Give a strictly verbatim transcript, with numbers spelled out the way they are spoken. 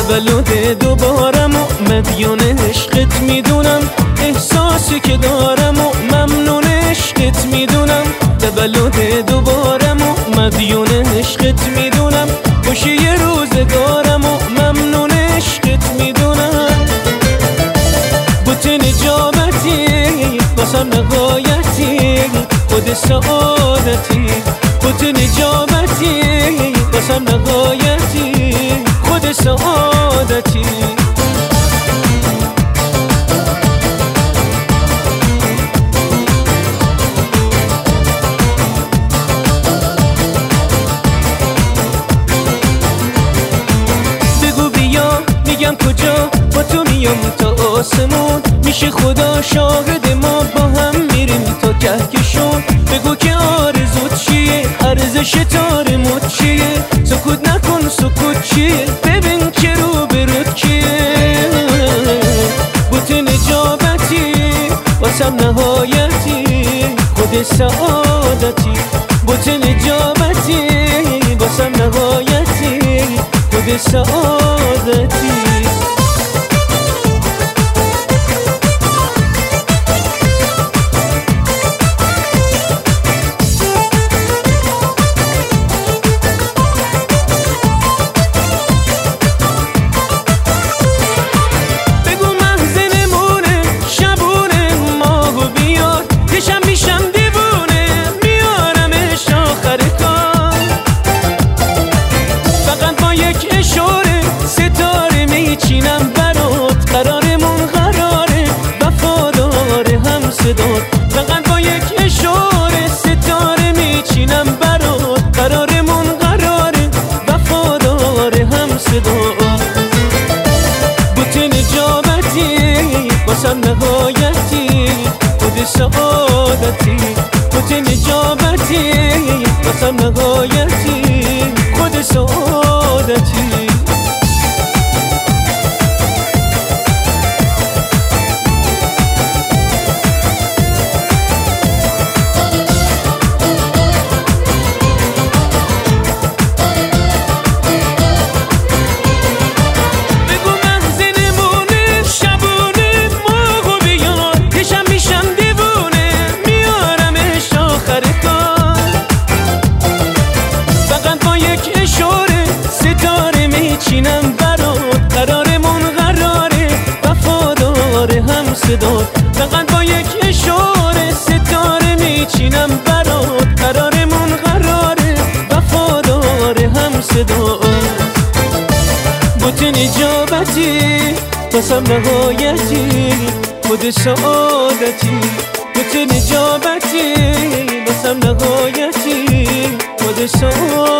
تولد دوبارم و مدیون عشقت میدونم، احساسی که دارم و ممنون عشقت میدونم. تولد دوبارم و مدیون عشقت میدونم، خوشی روزگارم و ممنون عشقت میدونم. بوت نجابتی واسم نهایتی، خود سعادتی. بوت نجابتی واسم نهایتی، خود سعادتی. بگو بیا میگم کجا، با تو میام تا آسمون، میشه خدا شاهد ما با هم میریم تا کهکشون. بگو که آرزوت چیه، ارزش تارموت چیه، سکوت نکن سکوت چیه، ببین که رو برود کیه. بوت نجابتی واسم نهایتی، خود سعادتی. بوت نجابتی واسم نهایتی، خود سعادتی. فقط با یک اشاره ستاره میچینم برات، قرارمون قراره وفادار هم صدا. بوت نجابتی واسم نهایتی، خود سعادتی. بوت نجابتی واسم نهایتی، خود سعادتی. میچینم برات، قرارمون قراره وفادار هم صدا. فقط با یک اشاره ستاره میچینم برات، قرارمون قراره وفادار هم صدا. بوت نجابتی واسم نهایتی، خود سعادتی. بوت نجابتی واسم نهایتی، خود سعادتی.